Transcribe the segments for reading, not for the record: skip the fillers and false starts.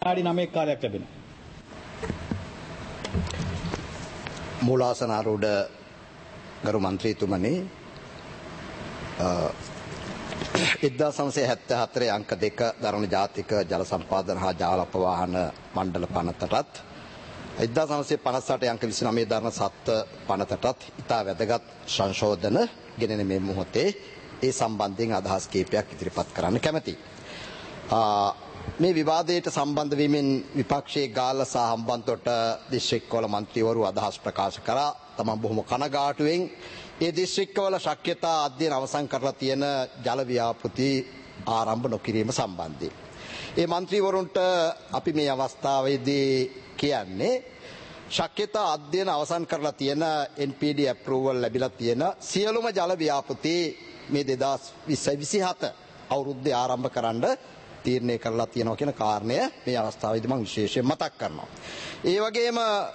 විනාඩි 9ක කාලයක් ලැබෙනවා. මූලාසනාරූඪ ගරු මන්ත්‍රීතුමනි 1974 අංක 2 දරණ ජාතික ජල සම්පාදන හා ජල අපවාහන මණ්ඩල පනතටත් 1958 අංක 29 දරණ සත්ත්ව පනතටත් ඉතා වැදගත් සංශෝධන ගෙනෙන මේ මොහොතේ ඒ සම්බන්ධයෙන් අදහස් කීපයක් ඉදිරිපත් කරන්න කැමැතියි. මේ විවාදයට සම්බන්ධ වීමෙන් විපක්ෂයේ ගාල්ල සහ හම්බන්තොට දිස්ත්‍රික්කවල මන්ත්‍රීවරු අදහස් ප්‍රකාශ කරා. තමන් බොහොම කනගාටුවෙන් ඒ දිස්ත්‍රික්කවල ශක්්‍යතා අධ්‍යයන අවසන් කරලා තියෙන ජල ව්‍යාපෘති ආරම්භ නොකිරීම සම්බන්ධයෙන්. ඒ මන්ත්‍රීවරුන්ට අපි මේ අවස්ථාවේදී කියන්නේ ශක්්‍යතා අධ්‍යයන අවසන් කරලා තියෙන NPD approval ලැබිලා තියෙන සියලුම ජල ව්‍යාපෘති මේ 2027 අවුරුද්දේ ආරම්භ කරන්න තීරණය කරලා තියෙනවා කියන කාරණය මේ අවස්ථාවේදී මම විශේෂයෙන් මතක් කරනවා. ඒ වගේම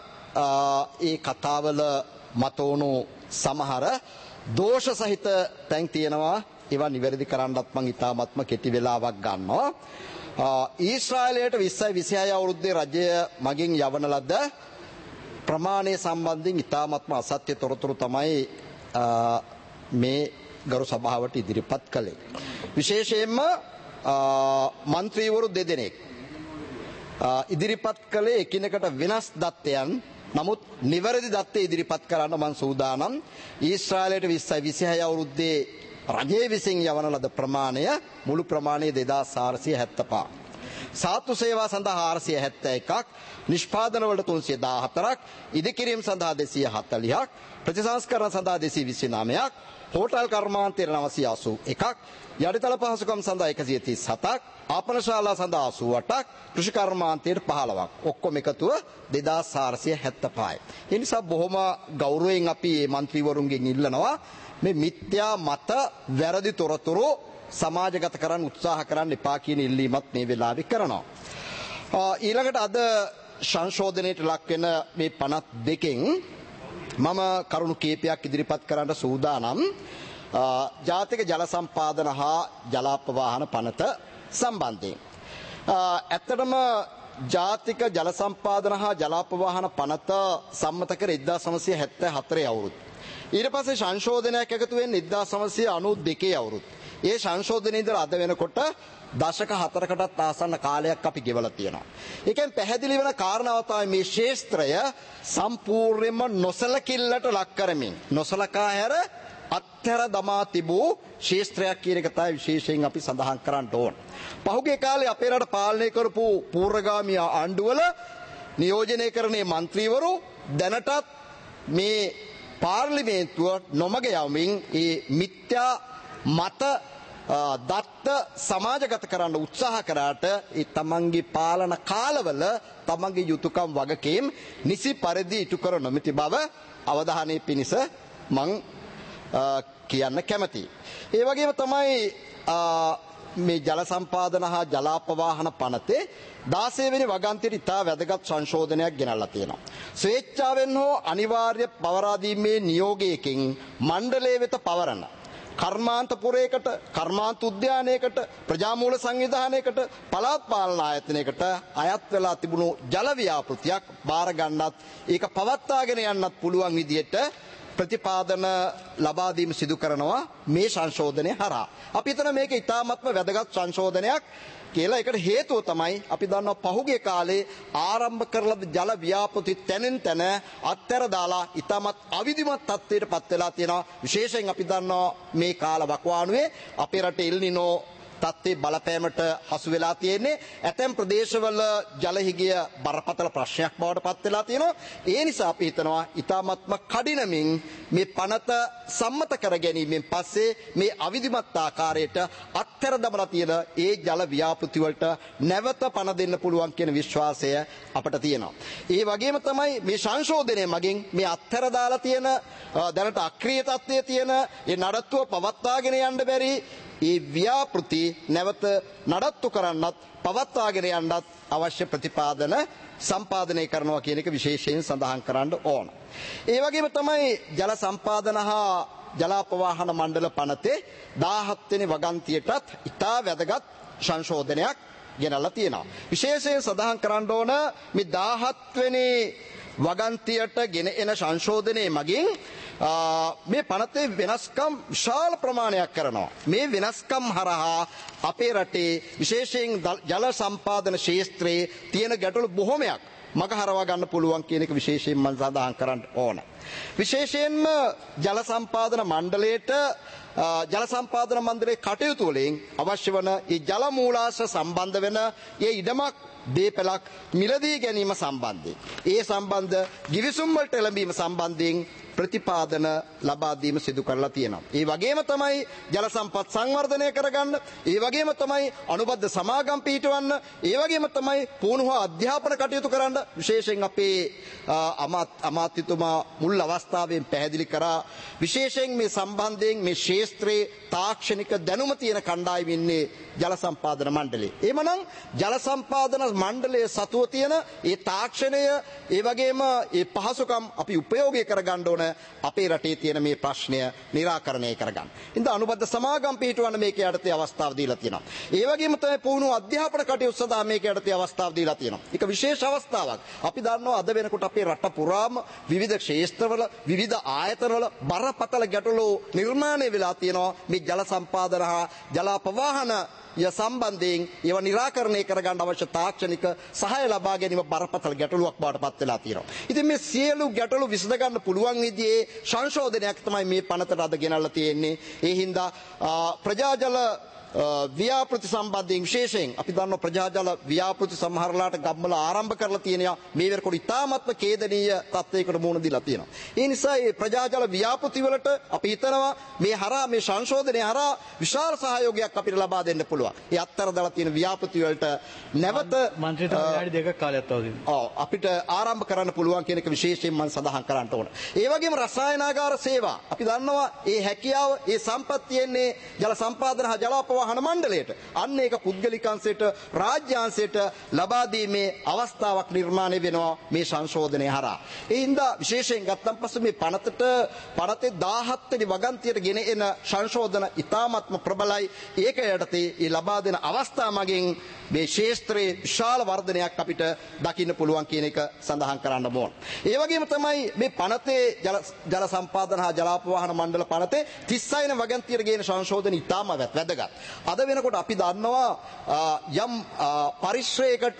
ඒ කතාවල මතවුණු සමහර දෝෂ සහිත තැන් තියෙනවා. ඒවා නිවැරදි කරන්නත් මම ඉතාමත්ම කෙටි වෙලාවක් ගන්නවා. ඊශ්‍රායලයට 2026 අවුරුද්දේ රජය මගින් යවන ලද ප්‍රමාණය සම්බන්ධයෙන් ඉතාමත්ම අසත්‍ය තොරතුරු තමයි මේ ගරු සභාවට ඉදිරිපත් කළේ. විශේෂයෙන්ම මන්ත්‍රීවරු දෙදෙනෙක් ඉදිරිපත් කළේ එකිනෙකට වෙනස් දත්තයන්. නමුත් නිවැරදි දත්තය ඉදිරිපත් කරන්න මම සූදානම්. ඊශ්‍රායලයට 2026 අවුරුද්දේ රජයේ විසින් යවන ලද ප්‍රමාණය මුළු ප්‍රමාණය 2475. සාතු සේවා සඳහා 471ක්, නිෂ්පාදන වලට 314ක්, ඉදිකිරීම සඳහා 240ක්, ප්‍රතිසංස්කරණ සඳහා 229ක්, හෝටල් කර්මාන්තයට 981ක්, යටිතල පහසුකම් සඳහා 137ක්, ආපනශාලා සඳහා 88ක්, කෘෂි කර්මාන්තයට 15ක්. ඔක්කොම එකතුව 2475යි. ඒ නිසා බොහොම ගෞරවයෙන් අපි මේ മന്ത്രിවරුන්ගෙන් ඉල්ලනවා මේ මිත්‍යා මත වැරදි තොරතුරු සමාජගත කරන්න උත්සාහ කරන්න එපා කියන ඉල්ලීමත් මේ වෙලාවේ කරනවා. ඊළඟට අද සංශෝධනයට ලක් වෙන මේ 52කින් මම කරුණු කීපයක් ඉදිරිපත් කරන්න සූදානම්. ජාතික ජල සම්පාදන හා ජලාපවාහන පනත සම්බන්ධයෙන්. ඇත්තටම ජාතික ජල සම්පාදන හා ජලාපවාහන පනත සම්මත කර 1974 අවුරුද්ද. ඊට පස්සේ සංශෝධනයක් එකතු වෙන්නේ 1992 අවුරුද්ද. ඒ සංශෝධනයේ ඉඳලා අද වෙනකොට දශක 4කටත් ආසන්න කාලයක් අපි ගෙවලා තියෙනවා. ඒකෙන් පැහැදිලි වෙන කාරණාව තමයි මේ ක්ෂේත්‍රය සම්පූර්ණයෙන්ම නොසලකිල්ලට ලක් කරමින් නොසලකා හැර අත්හැර දමා තිබූ ක්ෂේත්‍රයක් කියන එක තමයි විශේෂයෙන් අපි සඳහන් කරන්න ඕන. පහුගිය කාලේ අපේ රට පාලනය කරපු පූර්වගාමී ආණ්ඩුවල නියෝජනය කරන්නේ മന്ത്രിවරු දැනටත් මේ පාර්ලිමේන්තුව නොමග යමින් ඒ මිත්‍යා මත දත්ත සමාජගත කරන්න උත්සාහ කරාට ඒ තමන්ගේ පාලන කාලවල තමන්ගේ යුතුයකම් වගකීම් නිසි පරිදි ඉටු කර නොමැති බව අවධානය පිණිස මං කියන්න කැමතියි. ඒ වගේම තමයි මේ ජල සම්පාදන හා ජලාපවාහන පනතේ 16 වෙනි වගන්තියට ඉතා වැදගත් සංශෝධනයක් ගෙනල්ලා තියෙනවා. ස්වේච්ඡාවෙන් හෝ අනිවාර්ය පවරා දීමේ නියෝගයකින් මණ්ඩලය වෙත පවරන කර්මාන්තපුරයකට, කර්මාන්ත උද්‍යානයකට, ප්‍රජාමූල සංවිධානයකට, පළාත් පාලන ආයතනයකට අයත් වෙලා තිබුණු ජල ව්‍යාපෘතියක් බාර ගන්නත් ඒක පවත්වාගෙන යන්නත් පුළුවන් විදිහට ප්‍රතිපාදන ලබා දීම සිදු කරනවා මේ සංශෝධනය හරහා. අපි හිතන මේක ඉතාමත්ම වැදගත් සංශෝධනයක් කියලා. ඒකට හේතුව තමයි අපි දන්නවා පහුගිය කාලේ ආරම්භ කරලා ජල ව්‍යාපෘති තැනින් තැන අත්හැර දාලා ඉතාමත් අවිධිමත් තත්ත්වයට පත් වෙලා තියෙනවා. විශේෂයෙන් අපි දන්නවා මේ කාල වකවානුවේ අපේ රටේ එල් නිනෝ තත්ත්වයේ බලපෑමට හසු වෙලා තියෙන්නේ. ඇතැම් ප්‍රදේශවල ජලහිගිය බරපතල ප්‍රශ්නයක් බවට පත් වෙලා තියෙනවා. ඒ නිසා අපි හිතනවා ඉතාමත්ම කඩිනමින් මේ පනත සම්මත කර ගැනීමෙන් පස්සේ මේ අවිධිමත් ආකාරයට අත්හැර දමලා තියෙන ඒ ජල ව්‍යාපෘති වලට නැවත පණ දෙන්න පුළුවන් කියන විශ්වාසය අපට තියෙනවා. ඒ වගේම තමයි මේ සංශෝධනය මගින් මේ අත්හැර දාලා තියෙන දැනට අක්‍රීය තත්ත්වයේ තියෙන ඒ නඩත්තුව පවත්වාගෙන යන්න බැරි ඒ ව්‍යාපෘති නැවත නඩත්තු කරන්නත් පවත්වාගෙන යන්නත් අවශ්‍ය ප්‍රතිපාදන සම්පාදනය කරනවා කියන එක විශේෂයෙන් සඳහන් කරන්න ඕන. ඒ වගේම තමයි ජල සම්පාදන හා ජලාපවාහන මණ්ඩල පනතේ 17 වෙනි වගන්තියටත් ඉතා වැදගත් සංශෝධනයක් ගෙනල්ලා තියෙනවා. විශේෂයෙන් සඳහන් කරන්න ඕන මේ 17 වෙනි වගන්තියට ගෙන එන සංශෝධනයේ මගින් මේ පනතේ වෙනස්කම් විශාල ප්‍රමාණයක් කරනවා. මේ වෙනස්කම් හරහා අපේ රටේ විශේෂයෙන් ජල සම්පාදන ක්ෂේත්‍රයේ තියෙන ගැටලු බොහොමයක් මග හරවා ගන්න පුළුවන් කියන එක විශේෂයෙන් මම සඳහන් කරන්න ඕන. විශේෂයෙන්ම ජල සම්පාදන මණ්ඩලයට ජල සම්පාදන මණ්ඩලයේ කටයුතු වලින් අවශ්‍ය වන ඒ ජල මූලාශ්‍ර සම්බන්ධ වෙන ඒ ඉඩමක් දේපලක් මිලදී ගැනීම සම්බන්ධයෙන් ඒ සම්බන්ධ ගිවිසුම් වලට එළඹීම සම්බන්ධයෙන් ප්‍රතිපාදන ලබා දීම සිදු කරලා තියෙනවා. ඒ වගේම තමයි ජල සම්පත් සංවර්ධනය කරගන්න, ඒ වගේම තමයි අනුබද්ධ සමාගම් පිහිටවන්න, ඒ වගේම තමයි පුහුණුව අධ්‍යාපන කටයුතු කරන්න. විශේෂයෙන් අපේ අමාත්‍යතුමා මුල් අවස්ථාවෙන් පැහැදිලි කරා විශේෂයෙන් මේ සම්බන්ධයෙන් මේ ක්ෂේත්‍රයේ තාක්ෂණික දැනුම තියෙන කණ්ඩායම ඉන්නේ ජල සම්පාදන මණ්ඩලයේ. එමනම් ජල සම්පාදන මණ්ඩලයේ සතුව තියෙන ඒ තාක්ෂණය ඒ වගේම ඒ පහසුකම් අපි උපයෝගී කරගන්න ඕන අපේ රටේ තියෙන මේ ප්‍රශ්නය निराකරණය කරගන්න. ඉතින් අනුබද්ධ සමාගම් පිහිටවන්න මේක යටතේ අවස්ථාව දීලා තියෙනවා. ඒ වගේම තමයි පුහුණුව අධ්‍යාපන කටයුතු සඳහා මේක යටතේ අවස්ථාව දීලා තියෙනවා. ඒක විශේෂ අවස්ථාවක්. අපි දන්නවා අද වෙනකොට අපේ රට පුරාම විවිධ ක්ෂේත්‍රවල විවිධ ආයතනවල බරපතල ගැටලු නිර්මාණය වෙලා තියෙනවා. මේ ජල සම්පාදන හා ජල ප්‍රවාහන සම්බන්ධයෙන් ඒව निराකරණය කරගන්න අවශ්‍ය තාක්ෂණික සහාය ලබා ගැනීම බරපතල ගැටලුවක් බවට පත් වෙලා තියෙනවා. ඉතින් මේ සියලු ගැටලු විසඳ ගන්න පුළුවන් විදිහේ සංශෝධනයක් තමයි මේ පනතට අද ගෙනල්ලා තියෙන්නේ. ඒ හින්දා ප්‍රජාජල ව්‍යාපෘති සම්බන්ධයෙන් විශේෂයෙන් අපි දන්නවා ප්‍රජාජල ව්‍යාපෘති සමහරලාට ගම්වල ආරම්භ කරලා තියෙනවා. මේ වෙනකොට ඉතාමත්ම ඛේදනීය තත්ත්වයකට මුහුණ දීලා තියෙනවා. ඒ නිසා මේ ප්‍රජාජල ව්‍යාපෘති වලට අපි හිතනවා මේ හරහා මේ සංශෝධනය හරහා විශාල සහයෝගයක් අපිට ලබා දෙන්න පුළුවන්. ඒ අත්තර දාලා තියෙන ව්‍යාපෘති වලට නැවත මන්ත්‍රීතුමා විනාඩි 2ක කාලයක් තව දෙනවා. ඔව් අපිට ආරම්භ කරන්න පුළුවන් කියන එක විශේෂයෙන් මම සඳහන් කරන්න ඕන. ඒ වගේම රසායනාගාර සේවා අපි දන්නවා ඒ හැකියාව ඒ සම්පත් තියෙන්නේ ජල සම්පාදන හා ජල වහන මණ්ඩලයට. අන්න ඒක පුද්ගලිකංශයට රාජ්‍යාංශයට ලබා දීමේ අවස්ථාවක් නිර්මාණය වෙනවා මේ සංශෝධනය හරහා. ඒ හින්දා විශේෂයෙන් ගත්තන් පස්සේ මේ පනතේ 17 වෙනි වගන්තියට ගෙන එන සංශෝධන ඉතාමත්ම ප්‍රබලයි. ඒක යටතේ ඒ ලබා දෙන අවස්ථා මගින් මේ ක්ෂේත්‍රයේ විශාල වර්ධනයක් අපිට දකින්න පුළුවන් කියන එක සඳහන් කරන්න ඕන. ඒ වගේම තමයි මේ පනතේ ජල සම්පාදන හා ජලාපවාහන මණ්ඩල පනතේ 36 වෙනි වගන්තියට ගෙන සංශෝධන ඉතාම වැදගත්. අද වෙනකොට අපි දන්නවා යම් පරිශ්‍රයකට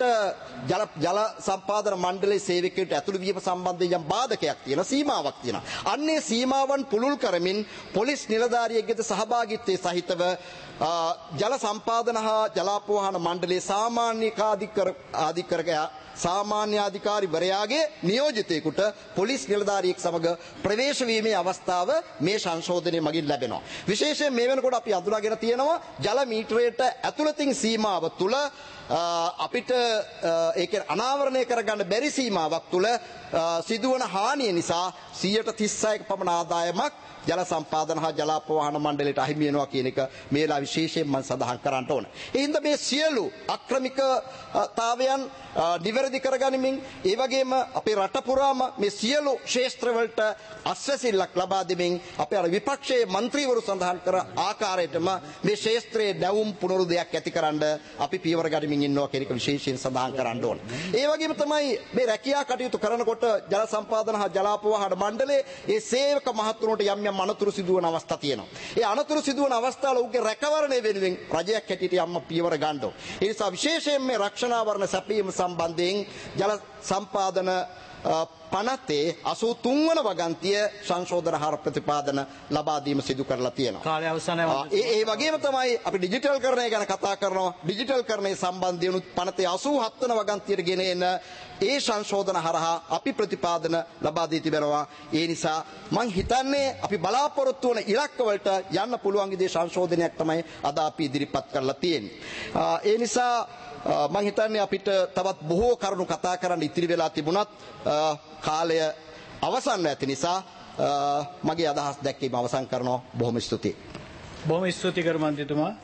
ජල සම්පාදන මණ්ඩලයේ සේවකයෙකුට ඇතුළු වීම සම්බන්ධයෙන් යම් බාධකයක් තියෙනවා, සීමාවක් තියෙනවා. අන්නේ සීමාවන් පුළුල් කරමින් පොලිස් නිලධාරියෙකුගේ සහභාගීත්වයේ සහිතව ජල සම්පාදන හා ජලාපවාහන මණ්ඩලයේ සාමාන්‍ය අධිකාරිවරයාගේ නියෝජිතයෙකුට පොලිස් නිලධාරියෙක් සමග ප්‍රවේශ වීමේ අවස්ථාව මේ සංශෝධනයේ මගින් ලැබෙනවා. විශේෂයෙන් මේ වෙනකොට අපි අඳුනාගෙන තියෙනවා ජල මීටරයට ඇතුළතින් සීමාව තුල අපිට ඒක අනාවරණය කරගන්න බැරි සීමාවක් තුල සිදුවන හානිය නිසා 136ක පමණ ආදායමක් ජල සම්පාදන හා ජලාපවාහන මණ්ඩලයට අහිමි වෙනවා කියන එක මේලා විශේෂයෙන් මම සඳහන් කරන්න ඕන. ඒ හින්දා මේ සියලු අක්‍රමිකතාවයන් නිවැරදි කරගනිමින් ඒ වගේම අපේ රට පුරාම මේ සියලු ක්ෂේත්‍රවලට අස්වැසිල්ලක් ලබා දෙමින් අපේ අර විපක්ෂයේ മന്ത്രിවරු සඳහන් කර ආකාරයටම මේ ක්ෂේත්‍රයේ නැවුම් පුනරුදයක් ඇතිකරන්න අපි පියවර ගනිමින් ඉන්නවා කියන එක විශේෂයෙන් සඳහන් කරන්න ඕන. ඒ වගේම තමයි මේ රැකියා කටයුතු කරනකොට ජල සම්පාදන හා ජලාපවාහන මණ්ඩලයේ ඒ සේවක මහත්තුරුන්ට යම් අනතුරු සිදුවන අවස්ථා තියෙනවා. ඒ අනතුරු සිදුවන අවස්ථාවල උගේ රැකවරණය වෙනුවෙන් රජයක් හැටියට යම් පියවර ගන්න ඕන. ඒ නිසා විශේෂයෙන් මේ රක්ෂණාවරණ සැපයීම සම්බන්ධයෙන් ජල සම්පාදන පනතේ 83 වන වගන්තිය සංශෝධන හා ප්‍රතිපාදන ලබා දීම සිදු කරලා තියෙනවා. කාලය අවසානයේ ඒ වගේම තමයි අපි ඩිජිටල් කරණය ගැන කතා කරනවා. ඩිජිටල් කරණය සම්බන්ධයෙන් පනතේ 87 වන වගන්තියට ගෙන එන ඒ සංශෝධන හරහා අපි ප්‍රතිපාදන ලබා දී තිබෙනවා. ඒ නිසා මං හිතන්නේ අපි බලාපොරොත්තු වන ඉලක්ක වලට යන්න පුළුවන් විදිහේ සංශෝධනයක් තමයි අද අපි ඉදිරිපත් කරලා තියෙන්නේ. ඒ නිසා මම හිතන්නේ අපිට තවත් බොහෝ කරුණු කතා කරන්න ඉතිරි වෙලා තිබුණත් කාලය අවසන් ඇති නිසා මගේ අදහස් දැක්වීම අවසන් කරනවා. බොහොම ස්තුතියි. බොහොම ස්තුතියි කරු මන්ත්‍රීතුමා.